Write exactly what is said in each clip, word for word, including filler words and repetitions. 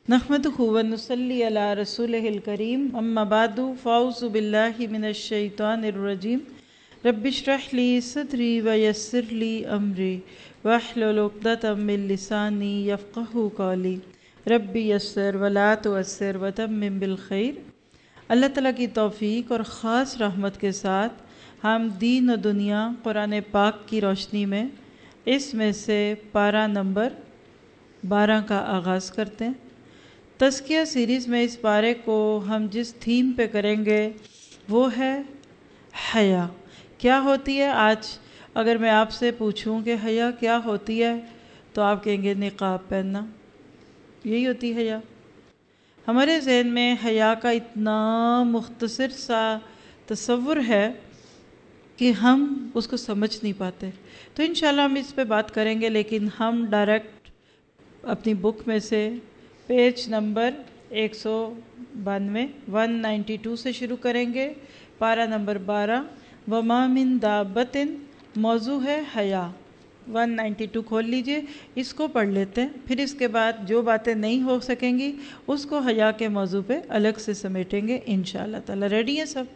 नहमदुहु व नुसल्ली अला रसूलिहिल करीम अम्मा बादु फ़ाऊज़ु बिल्लाहि मिनश शैतानिर रजीम रब्बिश्रह ली सदरी व यस्सिर ली अमरी वहलुल उक़दतम मिन लिसानी यफ़क़हू क़ौली रब्बी यस्सिर व ला तुअस्सिर व तम्मिम बिल खैर। अल्लाह ताला की तौफ़ीक और ख़ास रहमत के साथ हम दीन और दुनिया कुरान पाक की रोशनी में इसमें से पारा नंबर बारह का आगाज़ करते हैं। तज़किया सीरीज़ में इस पारे को हम जिस थीम पे करेंगे वो है हया। क्या होती है? आज अगर मैं आपसे पूछूं कि हया क्या होती है तो आप कहेंगे निकाब पहनना, यही होती है हया। हमारे ज़हन में हया का इतना मुख्तसर सा तसव्वुर है कि हम उसको समझ नहीं पाते। तो इंशाल्लाह हम इस पे बात करेंगे, लेकिन हम डायरेक्ट अपनी बुक में से पेज नंबर एक सौ बानवे वन नाइन्टी टू से शुरू करेंगे। पारा नंबर बारह वमा मिन दाबतिन, मौजू है हया। वन नाइन्टी टू खोल लीजिए, इसको पढ़ लेते हैं, फिर इसके बाद जो बातें नहीं हो सकेंगी उसको हया के मौजू पे अलग से समेटेंगे इंशाअल्लाह ताला। रेडी है सब?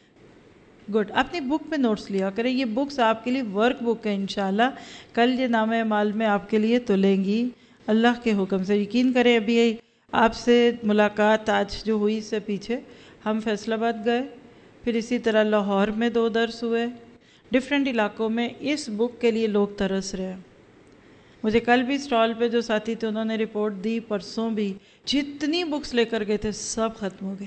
गुड। अपनी बुक में नोट्स लिया करें, ये बुक्स आपके लिए वर्क बुक है। इंशाअल्लाह कल ये नामे माल में आपके लिए तुलेंगी अल्लाह के हुक्म से। यकीन करें, अभी आपसे मुलाकात आज जो हुई इससे पीछे हम फैसलाबाद गए, फिर इसी तरह लाहौर में दो दर्स हुए, डिफरेंट इलाकों में इस बुक के लिए लोग तरस रहे हैं। मुझे कल भी स्टॉल पे जो साथी थे उन्होंने रिपोर्ट दी, परसों भी जितनी बुक्स लेकर गए थे सब ख़त्म हो गई।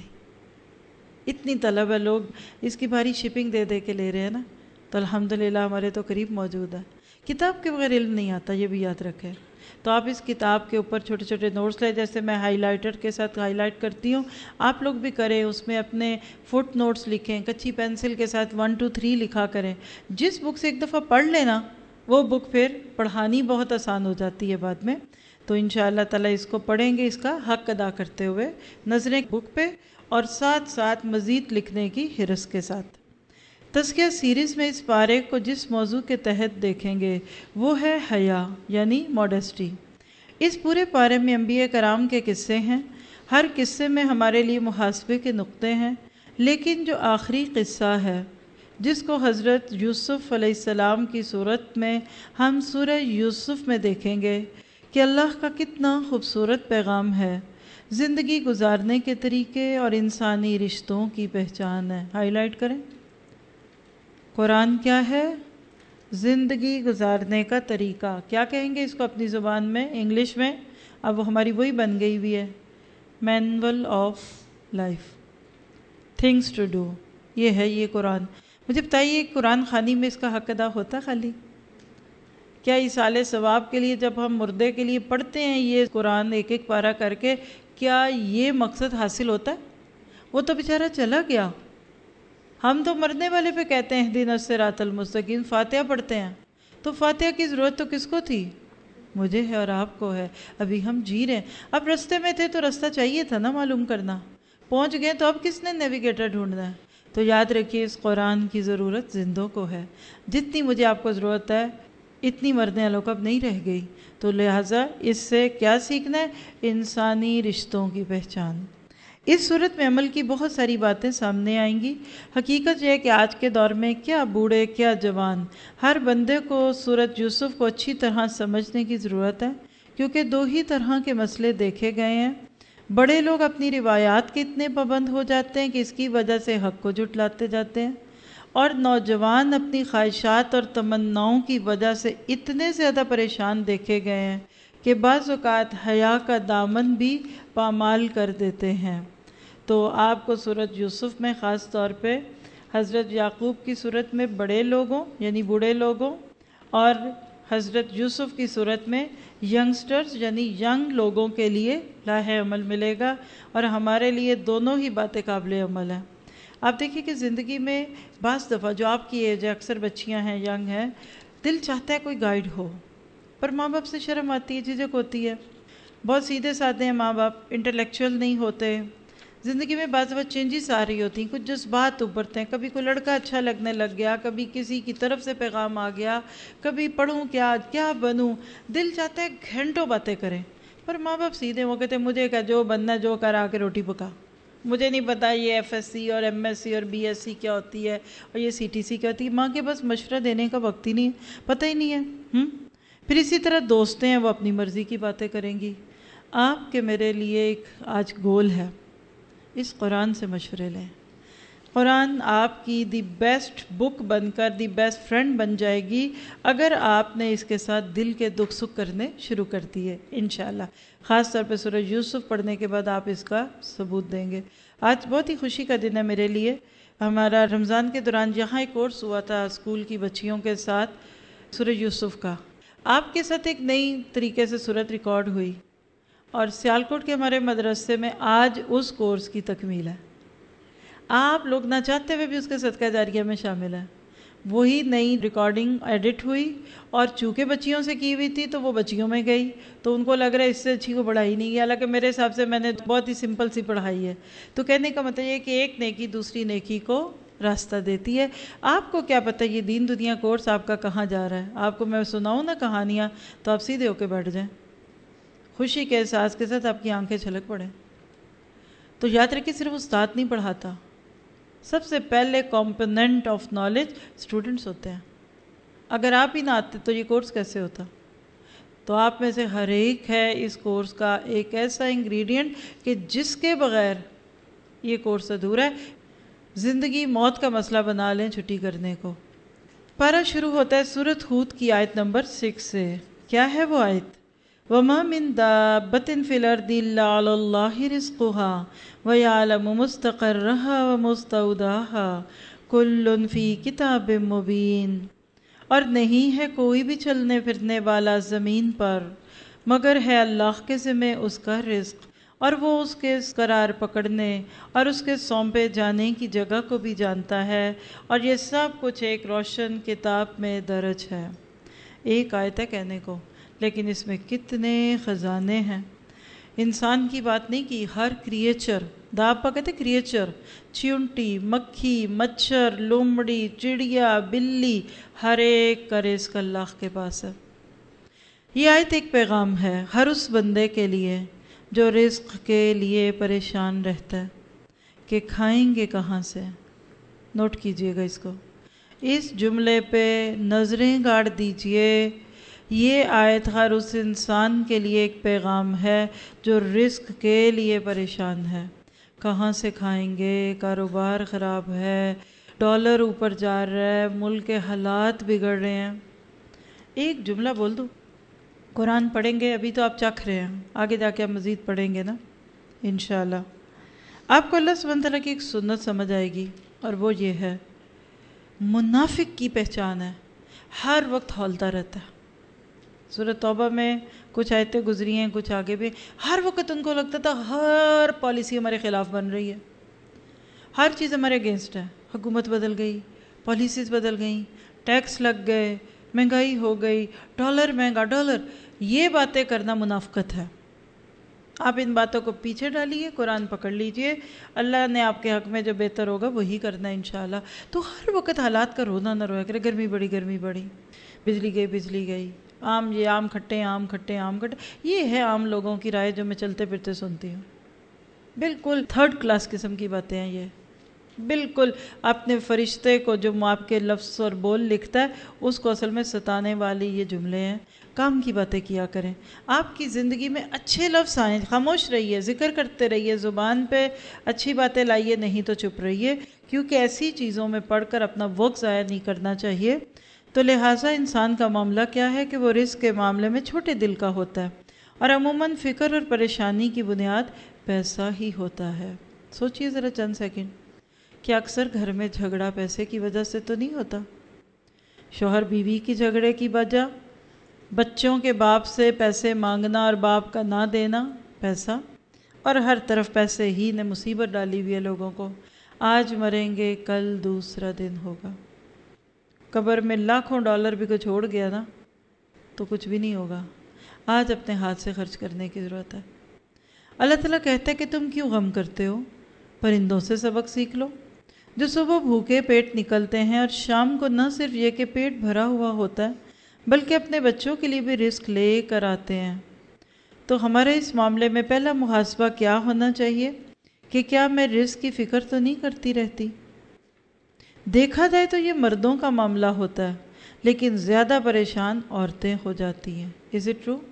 इतनी तलब है, लोग इसकी भारी शिपिंग दे दे के ले रहे हैं ना। तो अल्हम्दुलिल्लाह हमारे तो करीब मौजूद है। किताब के बगैर इल्म नहीं आता, ये भी याद रखें। तो आप इस किताब के ऊपर छोटे छोटे नोट्स लें, जैसे मैं हाइलाइटर के साथ हाईलाइट करती हूँ, आप लोग भी करें। उसमें अपने फुट नोट्स लिखें, कच्ची पेंसिल के साथ वन टू थ्री लिखा करें। जिस बुक से एक दफ़ा पढ़ लेना वो बुक फिर पढ़ानी बहुत आसान हो जाती है बाद में। तो इंशाअल्लाह ताला इसको पढ़ेंगे, इसका हक़ अदा करते हुए, नज़रें बुक पे और साथ साथ मज़ीद लिखने की हिरस के साथ। तज़किया सीरीज़ में इस पारे को जिस मौजू के तहत देखेंगे वो है हया यानी मॉडेस्टी। इस पूरे पारे में अंबिया कराम के किस्से हैं, हर किस्से में हमारे लिए मुहासबे के नुक्ते हैं। लेकिन जो आखिरी किस्सा है जिसको हज़रत यूसुफ़ अलैहिस्सलाम की सूरत में हम सूरह यूसुफ़ में देखेंगे कि अल्लाह का कितना खूबसूरत पैगाम है, ज़िंदगी गुजारने के तरीके और इंसानी रिश्तों की पहचान है। हाईलाइट करें, कुरान क्या है? ज़िंदगी गुजारने का तरीका। क्या कहेंगे इसको अपनी ज़ुबान में, इंग्लिश में? अब वो हमारी वही बन गई हुई है, manual of life, things to do. ये है ये कुरान। मुझे बताइए, कुरान खानी में इसका हक़ अदा होता खाली? क्या इसाले सवाब के लिए जब हम मुर्दे के लिए पढ़ते हैं ये कुरान एक एक पारा करके, क्या ये मकसद हासिल होता है? वो तो बेचारा चला गया। हम तो मरने वाले पे कहते हैं इहदिना सिरातल मुस्तकीम, फातिहा पढ़ते हैं। तो फातिहा की ज़रूरत तो किसको थी? मुझे है और आपको है। अभी हम जी रहे हैं। अब रास्ते में थे तो रास्ता चाहिए था ना मालूम करना, पहुंच गए तो अब किसने नेविगेटर ढूंढना है? तो याद रखिए, इस कुरान की ज़रूरत जिंदों को है। जितनी मुझे आपको ज़रूरत है इतनी मरने वालों को अब नहीं रह गई। तो लिहाजा इससे क्या सीखना है? इंसानी रिश्तों की पहचान। इस सूरत में अमल की बहुत सारी बातें सामने आएंगी। हकीकत यह है कि आज के दौर में क्या बूढ़े क्या जवान, हर बंदे को सूरत यूसुफ़ को अच्छी तरह समझने की ज़रूरत है, क्योंकि दो ही तरह के मसले देखे गए हैं। बड़े लोग अपनी रिवायात के इतने पाबंद हो जाते हैं कि इसकी वजह से हक़ को जुटलाते जाते हैं, और नौजवान अपनी ख्वाहिशात और तमन्नाओं की वजह से इतने ज़्यादा परेशान देखे गए हैं कि बाज़ औक़ात हया का दामन भी पामाल कर देते हैं। तो आपको सूरत यूसुफ़ में ख़ास तौर पे हज़रत याक़ूब की सूरत में बड़े लोगों यानी बूढ़े लोगों, और हज़रत यूसुफ़ की सूरत में यंगस्टर्स यानी यंग लोगों के लिए लाहे अमल मिलेगा। और हमारे लिए दोनों ही बातें काबिल अमल हैं। आप देखिए कि ज़िंदगी में बाज़ दफ़ा जो आपकी एज है, अक्सर बच्चियां हैं, यंग हैं, दिल चाहता है कोई गाइड हो, पर माँ बाप से शर्म आती है, झिझक होती है। बहुत सीधे साधे हैं माँ बाप, इंटेलेक्चुअल नहीं होते। ज़िंदगी में बाज़ दफ़ा चेंजेस आ रही होती हैं, कुछ जज्बात उभरते हैं। कभी कोई लड़का अच्छा लगने लग गया, कभी किसी की तरफ से पैगाम आ गया, कभी पढ़ूं क्या क्या बनूं। दिल चाहता है घंटों बातें करें, پر ماں باپ سیدھے، وہ کہتے ہیں مجھے کیا جو بننا ہے جو کر آ کے روٹی پکا، مجھے نہیں پتا یہ ایف ایس سی اور ایم ایس سی اور بی ایس سی کیا ہوتی ہے اور یہ سی ٹی سی کیا ہوتی ہے. ماں کے پاس مشورہ دینے کا وقت ہی نہیں ہے، پتہ ہی نہیں ہے. ہم پھر اسی طرح دوستیں ہیں، وہ اپنی مرضی کی باتیں کریں گی. آپ کے میرے لیے ایک آج گول ہے، اس قرآن سے مشورے لیں. قرآن آپ کی دی بیسٹ بک بن کر دی بیسٹ فرینڈ بن جائے گی اگر آپ نے اس کے ساتھ دل کے دکھ سکھ کرنے شروع کر دیے انشاءاللہ. خاص طور پہ سورہ یوسف پڑھنے کے بعد آپ اس کا ثبوت دیں گے. آج بہت ہی خوشی کا دن ہے میرے لیے. ہمارا رمضان کے دوران یہاں ایک کورس ہوا تھا اسکول کی بچیوں کے ساتھ سورہ یوسف کا. آپ کے ساتھ ایک نئی طریقے سے صورت ریکارڈ ہوئی اور سیالکوٹ کے ہمارے مدرسے میں آج اس کورس کی تکمیل ہے. آپ لوگ نہ چاہتے ہوئے بھی اس کے صدقہ جاریہ میں شامل ہیں. وہی نئی ریکارڈنگ ایڈٹ ہوئی اور چونکہ بچیوں سے کی ہوئی تھی تو وہ بچیوں میں گئی تو ان کو لگ رہا ہے اس سے اچھی کو پڑھائی نہیں ہے، حالانکہ میرے حساب سے میں نے بہت ہی سمپل سی پڑھائی ہے. تو کہنے کا مطلب یہ کہ ایک نیکی دوسری نیکی کو راستہ دیتی ہے. آپ کو کیا پتہ یہ دین دنیا کورس آپ کا کہاں جا رہا ہے؟ آپ کو میں سناؤں نا کہانیاں تو آپ سیدھے ہو کے بیٹھ جائیں، خوشی کے احساس کے ساتھ آپ کی آنکھیں چھلک پڑیں. تو یاد رکھیں صرف استاد نہیں پڑھاتا، سب سے پہلے کمپوننٹ آف نالج اسٹوڈنٹس ہوتے ہیں. اگر آپ ہی نہ آتے تو یہ کورس کیسے ہوتا؟ تو آپ میں سے ہر ایک ہے اس کورس کا ایک ایسا انگریڈینٹ کہ جس کے بغیر یہ کورس ادھورا ہے. زندگی موت کا مسئلہ بنا لیں چھٹی کرنے کو. پارہ شروع ہوتا ہے سورۃ ہود کی آیت نمبر سکس سے. کیا ہے وہ آیت؟ وَمَا مِن دَابَّةٍ فِي الْأَرْضِ إِلَّا عَلَى اللَّهِ رِزْقُهَا وَيَعْلَمُ مُسْتَقَرَّهَا وَمُسْتَوْدَاهَا كُلٌّ فِي كِتَابٍ مُبِينٍ. اور نہیں ہے کوئی بھی چلنے پھرنے والا زمین پر مگر ہے اللہ کے ذمے اس کا رزق، اور وہ اس کے قرار پکڑنے اور اس کے سونپے جانے کی جگہ کو بھی جانتا ہے، اور یہ سب کچھ ایک روشن کتاب میں درج ہے. ایک آیت ہے کہنے کو، لیکن اس میں کتنے خزانے ہیں. انسان کی بات نہیں کی، ہر کریچر، دابا کہتے کریچر، چیونٹی، مکھی، مچھر، لومڑی، چڑیا، بلی، ہر ایک کا رزق اللہ کے پاس ہے. یہ آیت ایک پیغام ہے ہر اس بندے کے لیے جو رزق کے لیے پریشان رہتا ہے کہ کھائیں گے کہاں سے. نوٹ کیجئے گا اس کو، اس جملے پہ نظریں گاڑ دیجئے. یہ آیت ہر اس انسان کے لیے ایک پیغام ہے جو رزق کے لیے پریشان ہے. کہاں سے کھائیں گے، کاروبار خراب ہے، ڈالر اوپر جا رہا ہے، ملک کے حالات بگڑ رہے ہیں. ایک جملہ بول دو، قرآن پڑھیں گے، ابھی تو آپ چکھ رہے ہیں، آگے جا کے آپ مزید پڑھیں گے نا انشاءاللہ. آپ کو اللہ سبحانہ تعالیٰ کی ایک سنت سمجھ آئے گی، اور وہ یہ ہے منافق کی پہچان ہے ہر وقت ہولتا رہتا ہے. سورۃ توبہ میں کچھ آیتیں گزری ہیں، کچھ آگے بھی. ہر وقت ان کو لگتا تھا ہر پالیسی ہمارے خلاف بن رہی ہے، ہر چیز ہمارے اگینسٹ ہے. حکومت بدل گئی، پالیسیز بدل گئیں، ٹیکس لگ گئے، مہنگائی ہو گئی، ڈالر مہنگا، ڈالر. یہ باتیں کرنا منافقت ہے. آپ ان باتوں کو پیچھے ڈالیے، قرآن پکڑ لیجئے، اللہ نے آپ کے حق میں جو بہتر ہوگا وہی کرنا ہے انشاءاللہ. تو ہر وقت حالات کا رونا نہ رویا کرے. گرمی بڑی، گرمی بڑی، بجلی گئی، بجلی گئی، آم یہ آم کھٹے، آم کھٹے، آم کھٹے. یہ ہے عام لوگوں کی رائے جو میں چلتے پھرتے سنتی ہوں. بالکل تھرڈ کلاس قسم کی باتیں ہیں یہ. بالکل اپنے فرشتے کو جو آپ کے لفظ اور بول لکھتا ہے اس کو اصل میں ستانے والی یہ جملے ہیں. کام کی باتیں کیا کریں. آپ کی زندگی میں اچھے لفظ آئیں، خاموش رہیے، ذکر کرتے رہیے، زبان پہ اچھی باتیں لائیے، نہیں تو چپ رہیے، کیونکہ ایسی چیزوں میں پڑھ کر اپنا وقت ضائع نہیں کرنا چاہیے. تو لہٰذا انسان کا معاملہ کیا ہے کہ وہ رزق کے معاملے میں چھوٹے دل کا ہوتا ہے، اور عموماً فکر اور پریشانی کی بنیاد پیسہ ہی ہوتا ہے. سوچئے ذرا چند سیکنڈ کہ اکثر گھر میں جھگڑا پیسے کی وجہ سے تو نہیں ہوتا. شوہر بیوی کی جھگڑے کی وجہ، بچوں کے باپ سے پیسے مانگنا اور باپ کا نہ دینا، پیسہ. اور ہر طرف پیسے ہی نے مصیبت ڈالی ہوئی ہے لوگوں کو. آج مریں گے کل دوسرا دن ہوگا. قبر میں لاکھوں ڈالر بھی کو چھوڑ گیا نا تو کچھ بھی نہیں ہوگا. آج اپنے ہاتھ سے خرچ کرنے کی ضرورت ہے. اللہ تعالیٰ کہتا ہے کہ تم کیوں غم کرتے ہو، پرندوں سے سبق سیکھ لو جو صبح بھوکے پیٹ نکلتے ہیں اور شام کو نہ صرف یہ کہ پیٹ بھرا ہوا ہوتا ہے بلکہ اپنے بچوں کے لیے بھی رزق لے کر آتے ہیں. تو ہمارے اس معاملے میں پہلا محاسبہ کیا ہونا چاہیے کہ کیا میں رزق کی فکر تو نہیں کرتی رہتی؟ دیکھا جائے تو یہ مردوں کا معاملہ ہوتا ہے، لیکن زیادہ پریشان عورتیں ہو جاتی ہیں۔ Is it true?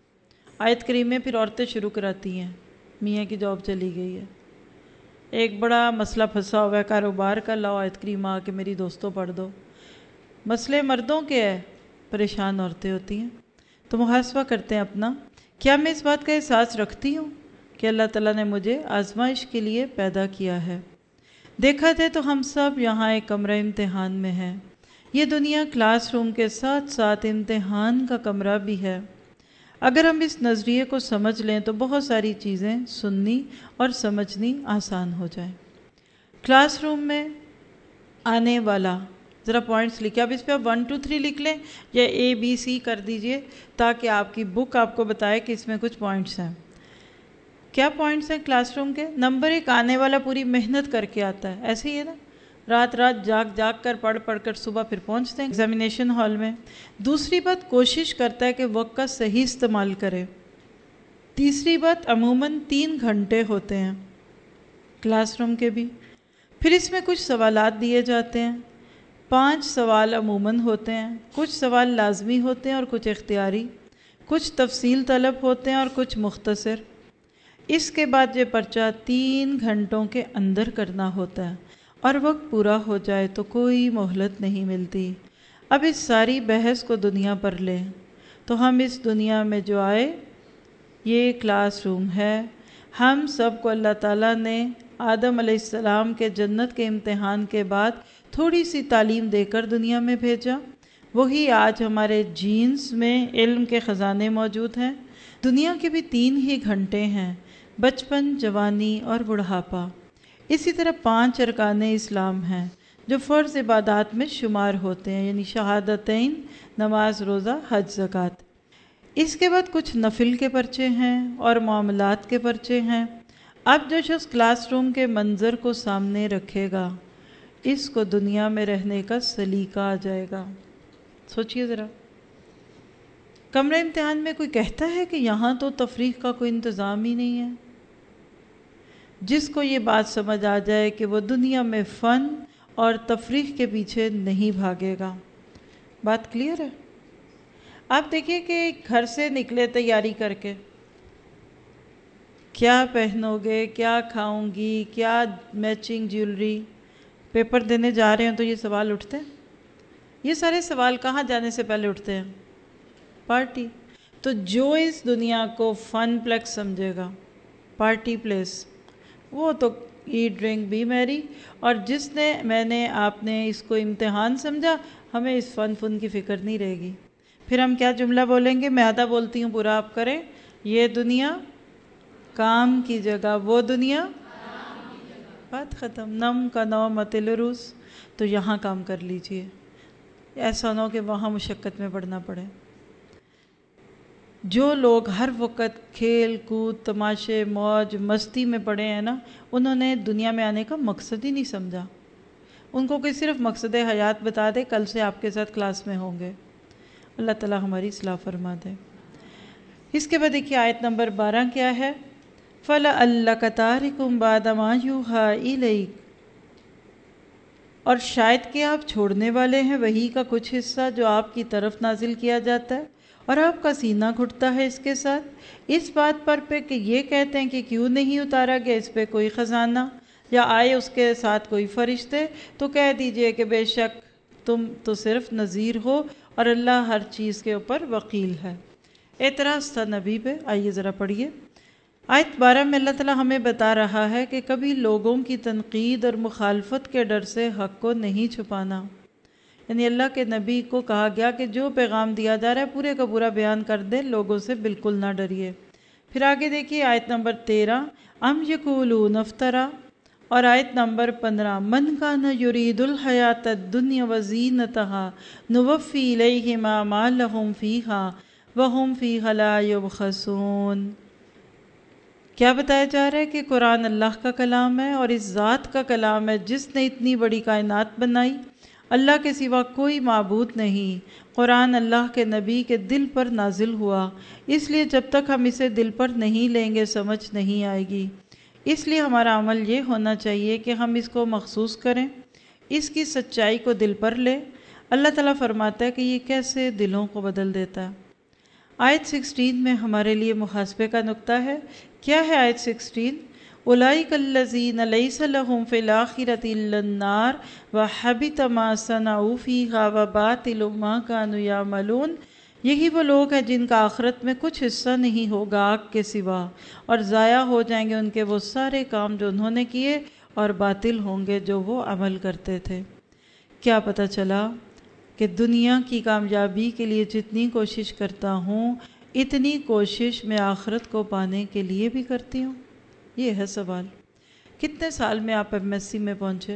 آیت کریم میں پھر عورتیں شروع کراتی ہیں، میاں کی جاب چلی گئی ہے، ایک بڑا مسئلہ پھنسا ہوا ہے کاروبار کا، لاؤ آیت کریم آ کے میری دوستوں پڑھ دو۔ مسئلے مردوں کے ہے، پریشان عورتیں ہوتی ہیں۔ تو محاسبہ کرتے ہیں اپنا، کیا میں اس بات کا احساس رکھتی ہوں کہ اللہ تعالیٰ نے مجھے آزمائش کے لیے پیدا کیا ہے؟ دیکھا جائے تو ہم سب یہاں ایک کمرہ امتحان میں ہیں۔ یہ دنیا کلاس روم کے ساتھ ساتھ امتحان کا کمرہ بھی ہے۔ اگر ہم اس نظریے کو سمجھ لیں تو بہت ساری چیزیں سننی اور سمجھنی آسان ہو جائیں۔ کلاس روم میں آنے والا، ذرا پوائنٹس لکھیں، اب اس پہ آپ ون ٹو تھری لکھ لیں یا اے بی سی کر دیجئے تاکہ آپ کی بک آپ کو بتائے کہ اس میں کچھ پوائنٹس ہیں۔ کیا پوائنٹس ہیں کلاس روم کے؟ نمبر ایک، آنے والا پوری محنت کر کے آتا ہے، ایسے ہی ہے نا، رات رات جاگ جاگ کر پڑھ پڑھ کر صبح پھر پہنچتے ہیں ایگزامینیشن ہال میں۔ دوسری بات، کوشش کرتا ہے کہ وقت کا صحیح استعمال کرے۔ تیسری بات، عموماً تین گھنٹے ہوتے ہیں کلاس روم کے بھی، پھر اس میں کچھ سوالات دیے جاتے ہیں، پانچ سوال عموماً ہوتے ہیں، کچھ سوال لازمی ہوتے ہیں اور کچھ اختیاری، کچھ تفصیل طلب ہوتے ہیں اور کچھ مختصر۔ اس کے بعد یہ پرچہ تین گھنٹوں کے اندر کرنا ہوتا ہے اور وقت پورا ہو جائے تو کوئی مہلت نہیں ملتی۔ اب اس ساری بحث کو دنیا پر لیں تو ہم اس دنیا میں جو آئے یہ کلاس روم ہے۔ ہم سب کو اللہ تعالیٰ نے آدم علیہ السلام کے جنت کے امتحان کے بعد تھوڑی سی تعلیم دے کر دنیا میں بھیجا، وہی آج ہمارے جینز میں علم کے خزانے موجود ہیں۔ دنیا کے بھی تین ہی گھنٹے ہیں، بچپن، جوانی اور بڑھاپا۔ اسی طرح پانچ ارکان اسلام ہیں جو فرض عبادات میں شمار ہوتے ہیں، یعنی شہادتین، نماز، روزہ، حج، زکوٰۃ۔ اس کے بعد کچھ نفل کے پرچے ہیں اور معاملات کے پرچے ہیں۔ اب جو شخص کلاس روم کے منظر کو سامنے رکھے گا اس کو دنیا میں رہنے کا سلیقہ آ جائے گا۔ سوچئے ذرا، کمرہ امتحان میں کوئی کہتا ہے کہ یہاں تو تفریح کا کوئی انتظام ہی نہیں ہے؟ جس کو یہ بات سمجھ آ جائے کہ وہ دنیا میں فن اور تفریح کے پیچھے نہیں بھاگے گا۔ بات کلیئر ہے؟ آپ دیکھیے کہ گھر سے نکلے تیاری کر کے، کیا پہنو گے، کیا کھاؤں گی، کیا میچنگ جیولری، پیپر دینے جا رہے ہیں تو یہ سوال اٹھتے ہیں۔ یہ سارے سوال کہاں جانے سے پہلے اٹھتے ہیں؟ پارٹی۔ تو جو اس دنیا کو فن پلیکس سمجھے گا، پارٹی پلیس، وہ تو ایٹ ڈرنک بی میری، اور جس نے میں نے آپ نے اس کو امتحان سمجھا، ہمیں اس فن فن کی فکر نہیں رہے گی۔ پھر ہم کیا جملہ بولیں گے؟ میں آدھا بولتی ہوں، پورا آپ کریں۔ یہ دنیا کام کی جگہ، وہ دنیا بات ختم۔ نم کا نو متل روس، تو یہاں کام کر لیجئے، ایسا نہ ہو کہ وہاں مشقت میں پڑنا پڑے۔ جو لوگ ہر وقت کھیل کود، تماشے، موج مستی میں پڑے ہیں نا، انہوں نے دنیا میں آنے کا مقصد ہی نہیں سمجھا۔ ان کو کوئی صرف مقصد حیات بتا دے، کل سے آپ کے ساتھ کلاس میں ہوں گے۔ اللہ تعالیٰ ہماری اصلاح فرما دے۔ اس کے بعد دیکھیے آیت نمبر بارہ کیا ہے؟ فَلَعَلَّكَ تَارِكٌ بَعْضَ مَا يُوحَىٰ إِلَيْكَ، اور شاید کہ آپ چھوڑنے والے ہیں وحی کا کچھ حصہ جو آپ کی طرف نازل کیا جاتا ہے، اور آپ کا سینہ گھٹتا ہے اس کے ساتھ، اس بات پر پہ کہ یہ کہتے ہیں کہ کیوں نہیں اتارا گیا اس پہ کوئی خزانہ یا آئے اس کے ساتھ کوئی فرشتے، تو کہہ دیجئے کہ بے شک تم تو صرف نذیر ہو اور اللہ ہر چیز کے اوپر وکیل ہے۔ اعتراض تھا نبی پہ، آئیے ذرا پڑھیے۔ آیت بارہ میں اللہ تعالیٰ ہمیں بتا رہا ہے کہ کبھی لوگوں کی تنقید اور مخالفت کے ڈر سے حق کو نہیں چھپانا، یعنی اللہ کے نبی کو کہا گیا کہ جو پیغام دیا جا رہا ہے پورے کا پورا بیان کر دیں، لوگوں سے بالکل نہ ڈریے۔ پھر آگے دیکھیے آیت نمبر تیرہ، ام یقولون افترا، اور آیت نمبر پندرہ، من کان یرید الحیات الدنیا وزینتہا نوفی الیہم اعمالہم فیہا وہم فیہا لا یبخسون۔ کیا بتایا جا رہا ہے کہ قرآن اللہ کا کلام ہے اور اس ذات کا کلام ہے جس نے اتنی بڑی کائنات بنائی، اللہ کے سوا کوئی معبود نہیں۔ قرآن اللہ کے نبی کے دل پر نازل ہوا، اس لیے جب تک ہم اسے دل پر نہیں لیں گے سمجھ نہیں آئے گی۔ اس لیے ہمارا عمل یہ ہونا چاہیے کہ ہم اس کو محسوس کریں، اس کی سچائی کو دل پر لیں۔ اللہ تعالیٰ فرماتا ہے کہ یہ کیسے دلوں کو بدل دیتا ہے۔ آیت سکسٹین میں ہمارے لیے محاسبے کا نقطہ ہے۔ کیا ہے آیت سکسٹین؟ اولئک الذین لیس لہم فی الآخرۃ الا النار وحبط ما صنعوا فیہا وباطل ما کانوا یعملون۔ یہی وہ لوگ ہیں جن کا آخرت میں کچھ حصہ نہیں ہوگا آگ کے سوا، اور ضائع ہو جائیں گے ان کے وہ سارے کام جو انہوں نے کیے، اور باطل ہوں گے جو وہ عمل کرتے تھے۔ کیا پتہ چلا کہ دنیا کی کامیابی کے لیے جتنی کوشش کرتا ہوں اتنی کوشش میں آخرت کو پانے کے لیے بھی کرتی ہوں؟ یہ ہے سوال۔ کتنے سال میں آپ ایم ایس سی میں پہنچے؟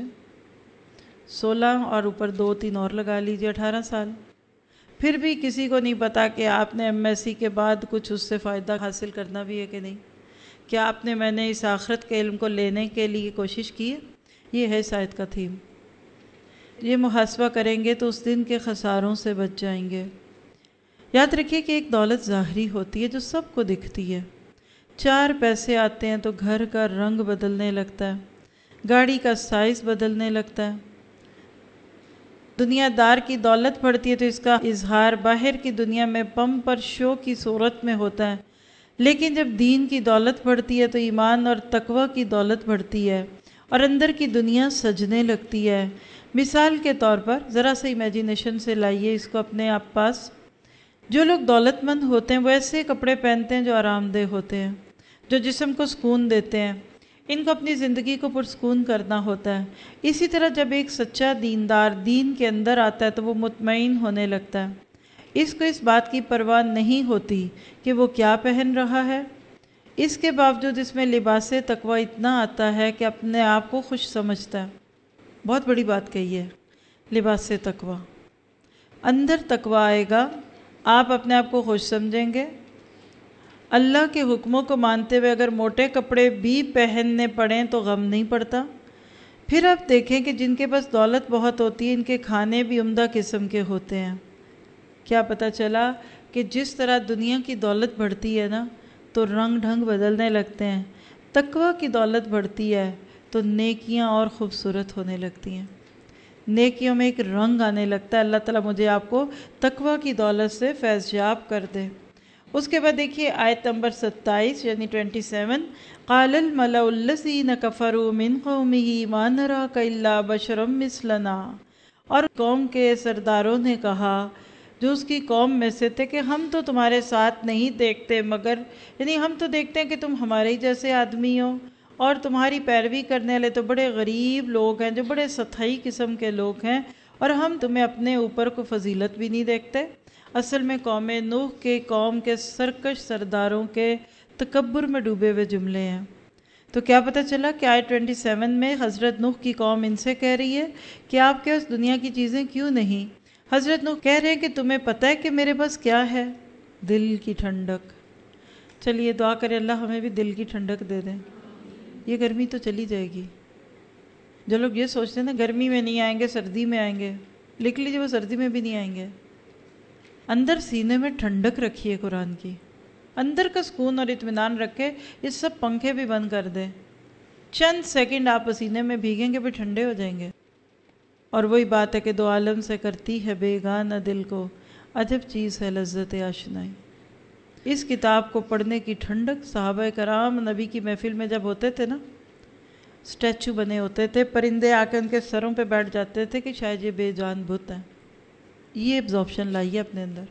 سولہ اور اوپر دو تین اور لگا لیجیے، اٹھارہ سال۔ پھر بھی کسی کو نہیں پتا کہ آپ نے ایم ایس سی کے بعد کچھ اس سے فائدہ حاصل کرنا بھی ہے کہ نہیں۔ کیا آپ نے میں نے اس آخرت کے علم کو لینے کے لیے کوشش کی ہے؟ یہ ہے اس آیت کا تھیم۔ یہ محاسبہ کریں گے تو اس دن کے خساروں سے بچ جائیں گے۔ یاد رکھیے کہ ایک دولت ظاہری ہوتی ہے جو سب کو دکھتی ہے۔ چار پیسے آتے ہیں تو گھر کا رنگ بدلنے لگتا ہے، گاڑی کا سائز بدلنے لگتا ہے۔ دنیا دار کی دولت بڑھتی ہے تو اس کا اظہار باہر کی دنیا میں پمپ پر شو کی صورت میں ہوتا ہے، لیکن جب دین کی دولت بڑھتی ہے تو ایمان اور تقوی کی دولت بڑھتی ہے اور اندر کی دنیا سجنے لگتی ہے۔ مثال کے طور پر ذرا سا امیجینیشن سے لائیے اس کو اپنے آپ پاس۔ جو لوگ دولت مند ہوتے ہیں وہ ایسے کپڑے پہنتے ہیں جو آرام دہ ہوتے ہیں، جو جسم کو سکون دیتے ہیں۔ ان کو اپنی زندگی کو پرسکون کرنا ہوتا ہے۔ اسی طرح جب ایک سچا دیندار دین کے اندر آتا ہے تو وہ مطمئن ہونے لگتا ہے۔ اس کو اس بات کی پرواہ نہیں ہوتی کہ وہ کیا پہن رہا ہے، اس کے باوجود اس میں لباس تقوی اتنا آتا ہے کہ اپنے آپ کو خوش سمجھتا ہے۔ بہت بڑی بات کہی ہے، لباس تقوی۔ اندر تقوی آئے گا، آپ اپنے آپ کو خوش سمجھیں گے۔ اللہ کے حکموں کو مانتے ہوئے اگر موٹے کپڑے بھی پہننے پڑیں تو غم نہیں پڑتا۔ پھر آپ دیکھیں کہ جن کے پاس دولت بہت ہوتی ہے ان کے کھانے بھی عمدہ قسم کے ہوتے ہیں۔ کیا پتہ چلا کہ جس طرح دنیا کی دولت بڑھتی ہے نا تو رنگ ڈھنگ بدلنے لگتے ہیں، تقوی کی دولت بڑھتی ہے تو نیکیاں اور خوبصورت ہونے لگتی ہیں، نیکیوں میں ایک رنگ آنے لگتا ہے۔ اللہ تعالیٰ مجھے آپ کو تقوی کی دولت سے فیض یاب کر دے۔ اس کے بعد دیکھیے آیت نمبر ستائیس یعنی سیونٹی سیون، قال الملأ الذین کفروا من قومہ ما نراک الا بشرا مثلنا۔ اور قوم کے سرداروں نے کہا جو اس کی قوم میں سے تھے کہ ہم تو تمہارے ساتھ نہیں دیکھتے مگر یعنی ہم تو دیکھتے ہیں کہ تم ہمارے ہی جیسے آدمی ہو، اور تمہاری پیروی کرنے والے تو بڑے غریب لوگ ہیں جو بڑے سطحی قسم کے لوگ ہیں، اور ہم تمہیں اپنے اوپر کو فضیلت بھی نہیں دیکھتے۔ اصل میں قوم نوح کے قوم کے سرکش سرداروں کے تکبر میں ڈوبے ہوئے جملے ہیں۔ تو کیا پتہ چلا کہ آیت سیونٹی سیون میں حضرت نوح کی قوم ان سے کہہ رہی ہے کہ آپ کے اس دنیا کی چیزیں کیوں نہیں؟ حضرت نوح کہہ رہے ہیں کہ تمہیں پتہ ہے کہ میرے پاس کیا ہے؟ دل کی ٹھنڈک۔ چلیے دعا کریں اللہ ہمیں بھی دل کی ٹھنڈک دے دیں۔ یہ گرمی تو چلی جائے گی۔ جو لوگ یہ سوچتے ہیں نا گرمی میں نہیں آئیں گے سردی میں آئیں گے، لکھ لیجیے وہ سردی میں بھی نہیں آئیں گے۔ اندر سینے میں ٹھنڈک رکھیے قرآن کی، اندر کا سکون اور اطمینان رکھے۔ یہ سب پنکھے بھی بند کر دیں، چند سیکنڈ آپ پسینے میں بھیگیں گے بھی ٹھنڈے ہو جائیں گے۔ اور وہی بات ہے کہ دو عالم سے کرتی ہے بیگانہ دل کو، عجب چیز ہے لذت آشنائی۔ اس کتاب کو پڑھنے کی ٹھنڈک، صحابہ کرام نبی کی محفل میں جب ہوتے تھے نا، اسٹیچو بنے ہوتے تھے، پرندے آ کے ان کے سروں پہ بیٹھ جاتے تھے کہ شاید یہ بے جان بت ہیں۔ یہ ابزارپشن لائیے اپنے اندر،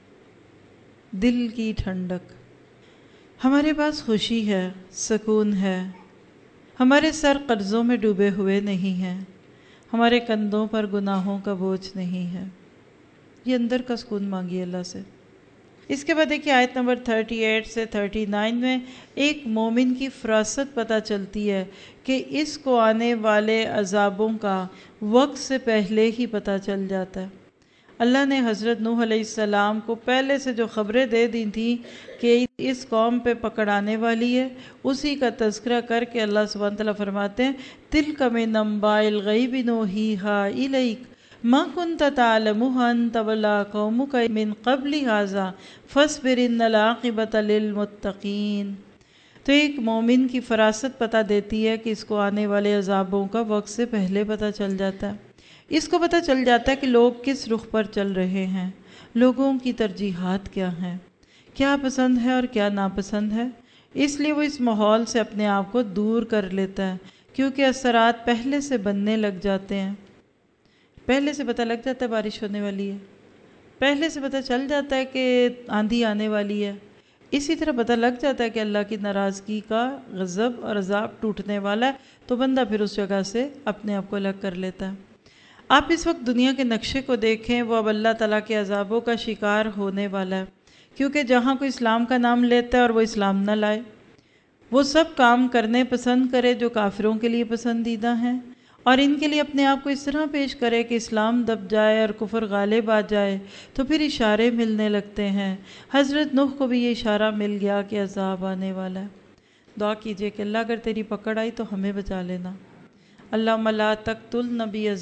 دل کی ٹھنڈک۔ ہمارے پاس خوشی ہے، سکون ہے، ہمارے سر قرضوں میں ڈوبے ہوئے نہیں ہیں، ہمارے کندھوں پر گناہوں کا بوجھ نہیں ہے۔ یہ اندر کا سکون مانگیے اللہ سے۔ اس کے بعد دیکھیے آیت نمبر اڑتیس سے انتیس میں ایک مومن کی فراست پتہ چلتی ہے کہ اس کو آنے والے عذابوں کا وقت سے پہلے ہی پتہ چل جاتا ہے۔ اللہ نے حضرت نوح علیہ السلام کو پہلے سے جو خبریں دے دی تھیں کہ اس قوم پہ پکڑ آنے والی ہے، اسی کا تذکرہ کر کے اللہ سبحانہ تعالیٰ فرماتے ہیں تِلْکَ مِنْ أَنْبَاءِ الْغَیْبِ نُوحِیہا إِلَیْکَ ما كنت تعلمها أنت ولا قومك من قبل هذا فاصبر إن العاقبة للمتقين۔ تو ایک مومن کی فراست پتہ دیتی ہے کہ اس کو آنے والے عذابوں کا وقت سے پہلے پتہ چل جاتا ہے۔ اس کو پتہ چل جاتا ہے کہ لوگ کس رخ پر چل رہے ہیں، لوگوں کی ترجیحات کیا ہیں، کیا پسند ہے اور کیا ناپسند ہے۔ اس لیے وہ اس ماحول سے اپنے آپ کو دور کر لیتا ہے، کیونکہ اثرات پہلے سے بننے لگ جاتے ہیں۔ پہلے سے پتہ لگ جاتا ہے بارش ہونے والی ہے، پہلے سے پتہ چل جاتا ہے کہ آندھی آنے والی ہے، اسی طرح پتہ لگ جاتا ہے کہ اللہ کی ناراضگی کا غضب اور عذاب ٹوٹنے والا ہے، تو بندہ پھر اس جگہ سے اپنے آپ کو الگ کر لیتا ہے۔ آپ اس وقت دنیا کے نقشے کو دیکھیں، وہ اب اللہ تعالیٰ کے عذابوں کا شکار ہونے والا ہے، کیونکہ جہاں کوئی اسلام کا نام لیتا ہے اور وہ اسلام نہ لائے، وہ سب کام کرنے پسند کرے جو کافروں کے لیے پسندیدہ ہیں، اور ان کے لیے اپنے آپ کو اس طرح پیش کرے کہ اسلام دب جائے اور کفر غالب آ جائے، تو پھر اشارے ملنے لگتے ہیں۔ حضرت نوح کو بھی یہ اشارہ مل گیا کہ عذاب آنے والا ہے۔ دعا کیجئے کہ اللہ اگر تیری پکڑ آئی تو ہمیں بچا لینا۔ اللہم لا تقتلنا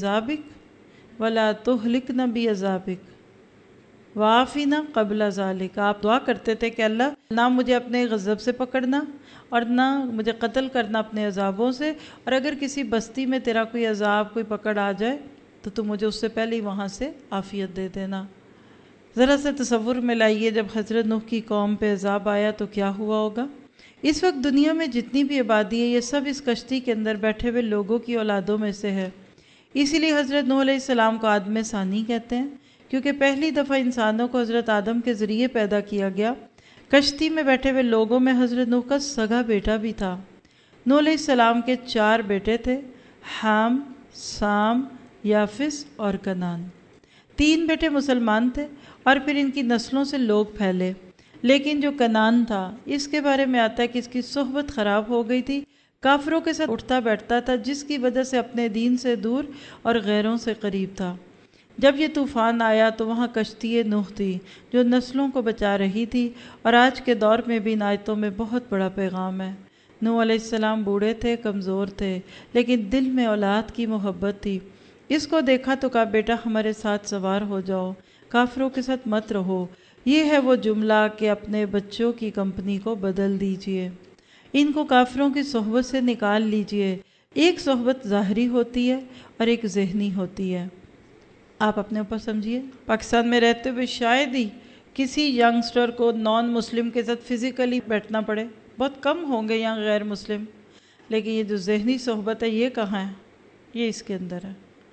بعذابک ولا تہلکنا بعذابک وعافنا قبل ذالک۔ آپ دعا کرتے تھے کہ اللہ نہ مجھے اپنے غضب سے پکڑنا اور نہ مجھے قتل کرنا اپنے عذابوں سے، اور اگر کسی بستی میں تیرا کوئی عذاب کوئی پکڑ آ جائے تو تم مجھے اس سے پہلے ہی وہاں سے عافیت دے دینا۔ ذرا سے تصور میں لائیے جب حضرت نوح کی قوم پہ عذاب آیا تو کیا ہوا ہوگا۔ اس وقت دنیا میں جتنی بھی آبادی ہے یہ سب اس کشتی کے اندر بیٹھے ہوئے لوگوں کی اولادوں میں سے ہے۔ اسی لیے حضرت نوح علیہ السلام کو آدم ثانی کہتے ہیں، کیونکہ پہلی دفعہ انسانوں کو حضرت آدم کے ذریعے پیدا کیا گیا۔ کشتی میں بیٹھے ہوئے لوگوں میں حضرت نوح کا سگا بیٹا بھی تھا۔ نوح علیہ السلام کے چار بیٹے تھے، حام، سام، یافس اور کنان۔ تین بیٹے مسلمان تھے اور پھر ان کی نسلوں سے لوگ پھیلے، لیکن جو کنان تھا اس کے بارے میں آتا ہے کہ اس کی صحبت خراب ہو گئی تھی، کافروں کے ساتھ اٹھتا بیٹھتا تھا، جس کی وجہ سے اپنے دین سے دور اور غیروں سے قریب تھا۔ جب یہ طوفان آیا تو وہاں کشتی نوح تھی جو نسلوں کو بچا رہی تھی، اور آج کے دور میں بھی ان آیتوں میں بہت بڑا پیغام ہے۔ نوح علیہ السلام بوڑھے تھے، کمزور تھے، لیکن دل میں اولاد کی محبت تھی۔ اس کو دیکھا تو کہا بیٹا ہمارے ساتھ سوار ہو جاؤ، کافروں کے ساتھ مت رہو۔ یہ ہے وہ جملہ کہ اپنے بچوں کی کمپنی کو بدل دیجئے، ان کو کافروں کی صحبت سے نکال لیجئے۔ ایک صحبت ظاہری ہوتی ہے اور ایک ذہنی ہوتی ہے۔ آپ اپنے اوپر سمجھیے، پاکستان میں رہتے ہوئے شاید ہی کسی ینگسٹر کو نان مسلم کے ساتھ فزیکلی بیٹھنا پڑے، بہت کم ہوں گے یہاں غیر مسلم، لیکن یہ جو ذہنی صحبت ہے یہ کہاں ہے؟ یہ اس کے اندر ہے۔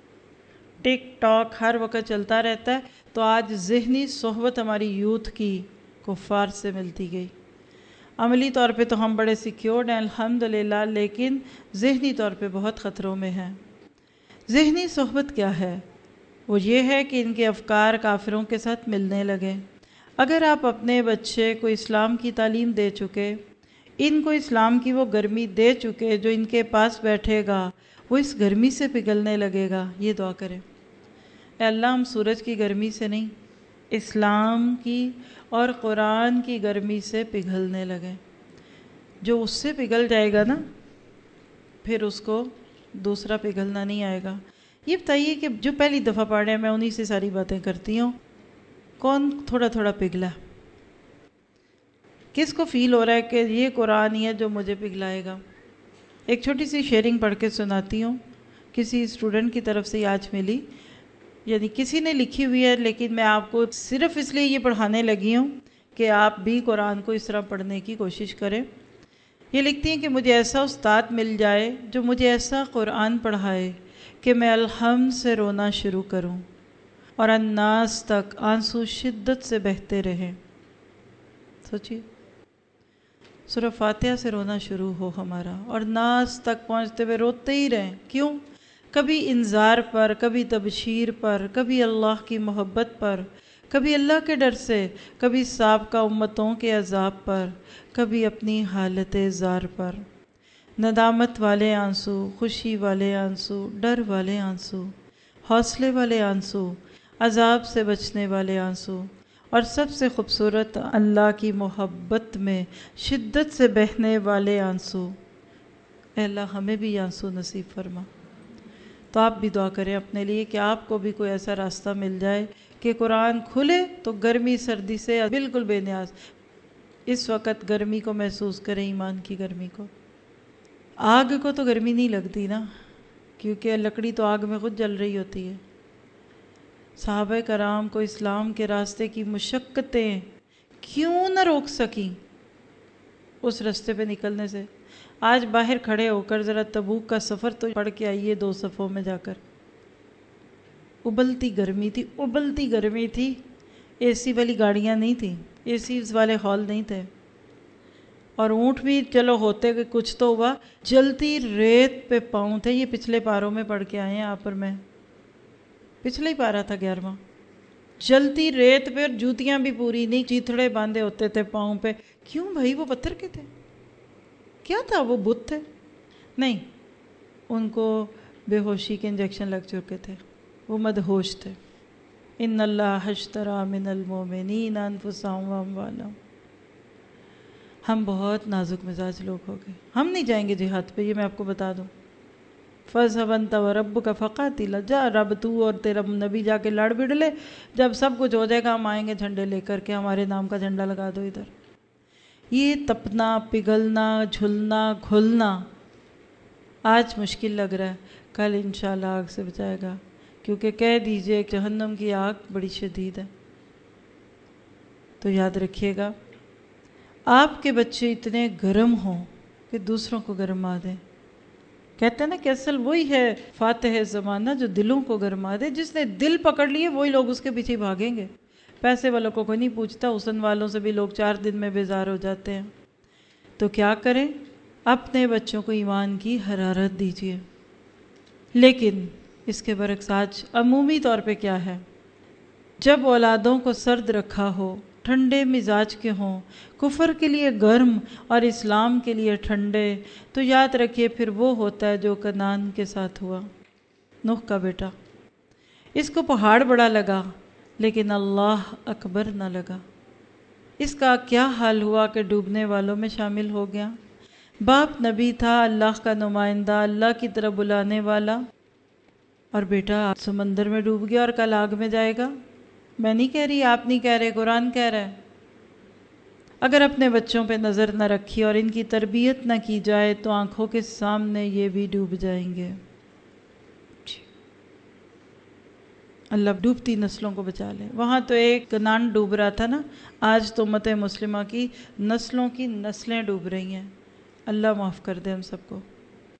ٹک ٹاک ہر وقت چلتا رہتا ہے، تو آج ذہنی صحبت ہماری یوتھ کی کفار سے ملتی گئی۔ عملی طور پہ تو ہم بڑے سیکیورڈ ہیں الحمدللہ، لیکن ذہنی طور پہ بہت خطروں میں ہیں۔ ذہنی صحبت کیا ہے؟ وہ یہ ہے کہ ان کے افکار کافروں کے ساتھ ملنے لگے۔ اگر آپ اپنے بچے کو اسلام کی تعلیم دے چکے، ان کو اسلام کی وہ گرمی دے چکے جو ان کے پاس بیٹھے گا وہ اس گرمی سے پگھلنے لگے گا، یہ دعا کریں، اے اللہ ہم سورج کی گرمی سے نہیں، اسلام کی اور قرآن کی گرمی سے پگھلنے لگے۔ جو اس سے پگھل جائے گا نا پھر اس کو دوسرا پگھلنا نہیں آئے گا۔ یہ بتائیے کہ جو پہلی دفعہ پڑھ رہے ہیں، میں انہی سے ساری باتیں کرتی ہوں، کون تھوڑا تھوڑا پگھلا؟ کس کو فیل ہو رہا ہے کہ یہ قرآن ہی ہے جو مجھے پگھلائے گا؟ ایک چھوٹی سی شیئرنگ پڑھ کے سناتی ہوں، کسی اسٹوڈنٹ کی طرف سے آج ملی، یعنی کسی نے لکھی ہوئی ہے، لیکن میں آپ کو صرف اس لیے یہ پڑھانے لگی ہوں کہ آپ بھی قرآن کو اس طرح پڑھنے کی کوشش کریں۔ یہ لکھتی ہیں کہ مجھے ایسا استاد مل جائے جو مجھے ایسا قرآن پڑھائے کہ میں الحمد سے رونا شروع کروں اور الناس تک آنسو شدت سے بہتے رہیں۔ سوچیے، سورہ فاتحہ سے رونا شروع ہو ہمارا اور ناس تک پہنچتے ہوئے روتے ہی رہیں۔ کیوں؟ کبھی انذار پر، کبھی تبشیر پر، کبھی اللہ کی محبت پر، کبھی اللہ کے ڈر سے، کبھی سابقہ امتوں کے عذاب پر، کبھی اپنی حالت زار پر۔ ندامت والے آنسو، خوشی والے آنسو، ڈر والے آنسو، حوصلے والے آنسو، عذاب سے بچنے والے آنسو، اور سب سے خوبصورت اللہ کی محبت میں شدت سے بہنے والے آنسو۔ اے اللہ ہمیں بھی آنسو نصیب فرما۔ تو آپ بھی دعا کریں اپنے لیے کہ آپ کو بھی کوئی ایسا راستہ مل جائے کہ قرآن کھلے تو گرمی سردی سے بالکل بے نیاز، اس وقت گرمی کو محسوس کریں، ایمان کی گرمی کو۔ آگ کو تو گرمی نہیں لگتی نا، کیونکہ لکڑی تو آگ میں خود جل رہی ہوتی ہے۔ صحابہ کرام کو اسلام کے راستے کی مشقتیں کیوں نہ روک سکیں اس راستے پہ نکلنے سے؟ آج باہر کھڑے ہو کر ذرا تبوک کا سفر تو پڑھ کے آئیے دو صفوں میں جا کر۔ ابلتی گرمی تھی، ابلتی گرمی تھی، اے سی والی گاڑیاں نہیں تھیں، اے سی والے ہال نہیں تھے، اور اونٹ بھی چلو ہوتے کہ کچھ تو ہوا، جلتی ریت پہ پاؤں تھے۔ یہ پچھلے پاروں میں پڑھ کے آئے ہیں آپ پر، میں پچھلے ہی پارا تھا گیارہواں، جلتی ریت پہ، اور جوتیاں بھی پوری نہیں، چیتھڑے باندھے ہوتے تھے پاؤں پہ۔ کیوں بھائی؟ وہ پتھر کے تھے؟ کیا تھا؟ وہ بت تھے؟ نہیں، ان کو بے ہوشی کے انجیکشن لگ چکے تھے، وہ مدہوش تھے۔ ان اللہ اشتری من المؤمنین انفسهم واموالهم۔ ہم بہت نازک مزاج لوگ ہو گئے، ہم نہیں جائیں گے جہاد پہ، یہ میں آپ کو بتا دوں۔ فَاذْهَبْ أَنْتَ وَرَبُّكَ فَقَاتِلَا، جا رب تو اور تیرا نبی جا کے لڑ بڑ لے، جب سب کچھ ہو جائے گا ہم آئیں گے جھنڈے لے کر کے، ہمارے نام کا جھنڈا لگا دو ادھر۔ یہ تپنا، پگھلنا، جھلنا، گھلنا آج مشکل لگ رہا ہے، کل انشاءاللہ آگ سے بچائے گا، کیونکہ کہہ دیجئے جہنم کی آگ بڑی شدید ہے۔ تو یاد رکھیے گا، آپ کے بچے اتنے گرم ہوں کہ دوسروں کو گرما دیں۔ کہتے ہیں نا کہ اصل وہی ہے فاتح زمانہ جو دلوں کو گرما دے، جس نے دل پکڑ لیے وہی لوگ اس کے پیچھے بھاگیں گے۔ پیسے والوں کو کوئی نہیں پوچھتا، حسن والوں سے بھی لوگ چار دن میں بیزار ہو جاتے ہیں۔ تو کیا کریں؟ اپنے بچوں کو ایمان کی حرارت دیجیے۔ لیکن اس کے برعکس آج عمومی طور پہ کیا ہے؟ جب اولادوں کو سرد رکھا ہو، ٹھنڈے مزاج کے ہوں، کفر کے لیے گرم اور اسلام کے لیے ٹھنڈے، تو یاد رکھیے پھر وہ ہوتا ہے جو کنعان کے ساتھ ہوا، نوح کا بیٹا۔ اس کو پہاڑ بڑا لگا لیکن اللہ اکبر نہ لگا۔ اس کا کیا حال ہوا کہ ڈوبنے والوں میں شامل ہو گیا۔ باپ نبی تھا، اللہ کا نمائندہ، اللہ کی طرف بلانے والا، اور بیٹا سمندر میں ڈوب گیا اور کل آگ میں جائے گا۔ میں نہیں کہہ رہی، آپ نہیں کہہ رہے، قرآن کہہ رہا ہے۔ اگر اپنے بچوں پہ نظر نہ رکھی اور ان کی تربیت نہ کی جائے تو آنکھوں کے سامنے یہ بھی ڈوب جائیں گے۔ اللہ ڈوبتی نسلوں کو بچا لے۔ وہاں تو ایک کنعان ڈوب رہا تھا نا، آج تو امت مسلمہ کی نسلوں کی نسلیں ڈوب رہی ہیں۔ اللہ معاف کر دے ہم سب کو۔